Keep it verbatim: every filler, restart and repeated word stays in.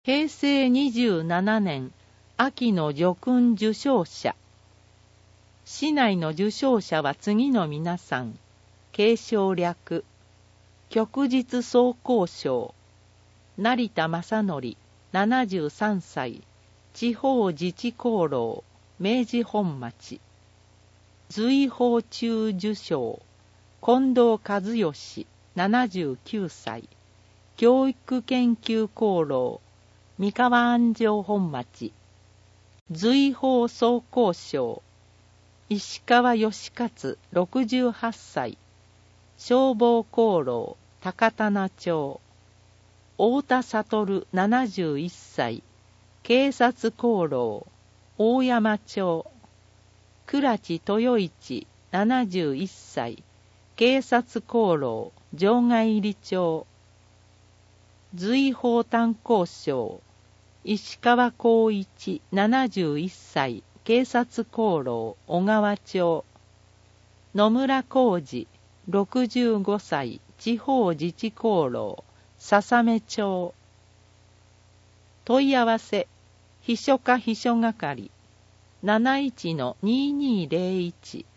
へいせいにじゅうななねん秋の叙勲受章者。市内の受章者は次の皆さん。継承略。旭日総工賞。成田正則、ななじゅうさんさい。地方自治功労、明治本町。随宝中受賞。近藤和義、ななじゅうきゅうさい。教育研究功労、三河安城本町。随宝総工賞。石川義勝、ろくじゅうはっさい。消防功労、高棚町。太田悟、ななじゅういっさい。警察功労、大山町。倉地豊一、ななじゅういっさい。警察功労、場外入町。随宝炭鉱賞。石川光一、ななじゅういっさい。警察功労、小川町。野村浩二、ろくじゅうごさい。地方自治功労、笹目町。問い合わせ、秘書課秘書係 なないちのにーにーぜろいち